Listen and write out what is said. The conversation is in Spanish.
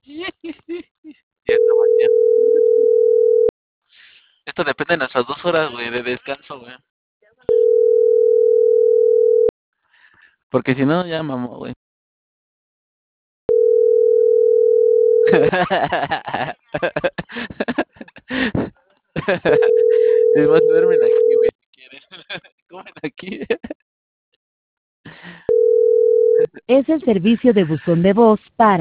Ya está bañado. Esto depende de nuestras 2 horas, güey, de descanso, güey. Porque si no, ya mamó, güey. Es más, duermen aquí, güey, si quieren. Comen aquí. Es el servicio de buzón de voz para